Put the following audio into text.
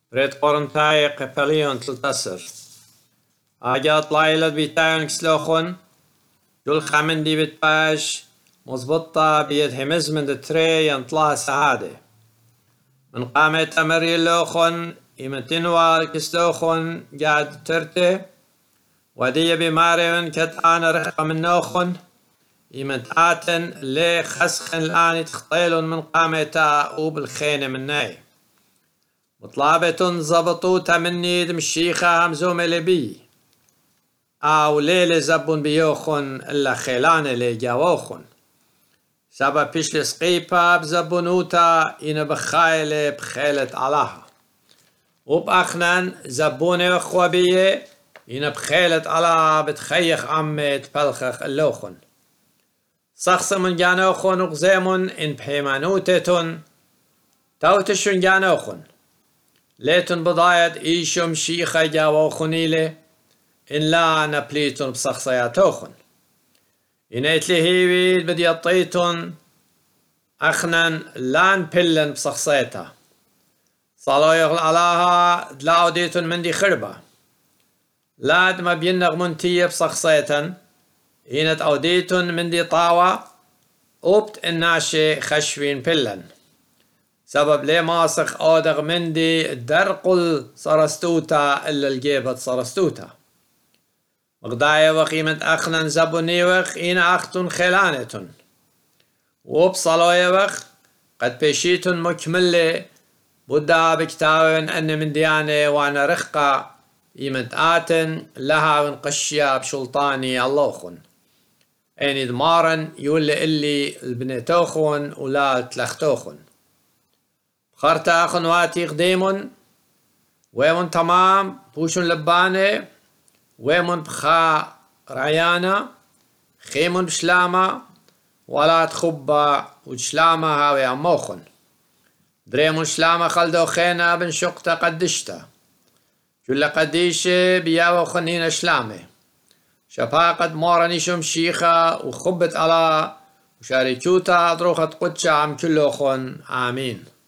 بريد قرنتاي قبليون تلتسر آجات لايلة بيتاين كسلوخون جول خامن دي بتباش مزبطة بيد همز من دتري ينطلع سعادة من قامة أمري اللوخون يمتنوار كسلوخون قاعد ترتي ودي بمارين كتان رخة من نوخون يمتعاتن لي خسخن الآن تخطيلون من قامتا وبالخينة من ناي مطلابة زبطوتا مني دمشيخة همزوم لبي أو ليلة زبون بيوخن إلا خيلانة لي جاوخن سبب بيشل سقيبا بزبونوتا إن بخايلة بخيلة علاها وبأخنان زبونة وخوابية إن بخيلة علاها بتخيخ عمي تبلخخ اللوخن صخص من جانوخن وغزيمن إن بحيمانوتتن توتشن جانوخن ليتن بضايد إيشم شيخة جاوخنيلة إن لا نبليتن بصخصياتوخن إن إتلهيويد بدي يطيتن أخنن لان بلن بصخصيتا صالو يغل علاها دلاو ديتن من دي خربة لاد ما بينغ منتية بصخصيتن إنت أوديتن من دي طاوة أوبت الناشي خشوين بلن سبب لي ماسخ أودغ من دي درقل صرستوتا إلا الجيبت صرستوتا مقدايا وقيمة أخنن زبوني وخ إن أختن خلانتن وبصلويا وخ قد بيشيتن مكملة بدا بكتابن أن من ديانة وانا رخقة إيمة آتن لها ونقشيا بشلطاني اللوخن أين دمارن يولي إلي البنتوخن ولا تلختوخن بخرتا أخن واتي قديمن ويمن تمام بوشن لبانة ويمن بخا رعيانا خيمن بشلامة ولا تخبا وشلامة هاوي أموخن دريمن شلامة خلدو خينا بن شقتا قدشتا جل قديشة بياو خنين شلامة شفا قد مورني شم شيخة وخبت على وشاريكوتا دروخت قدشة عم كلوخن آمين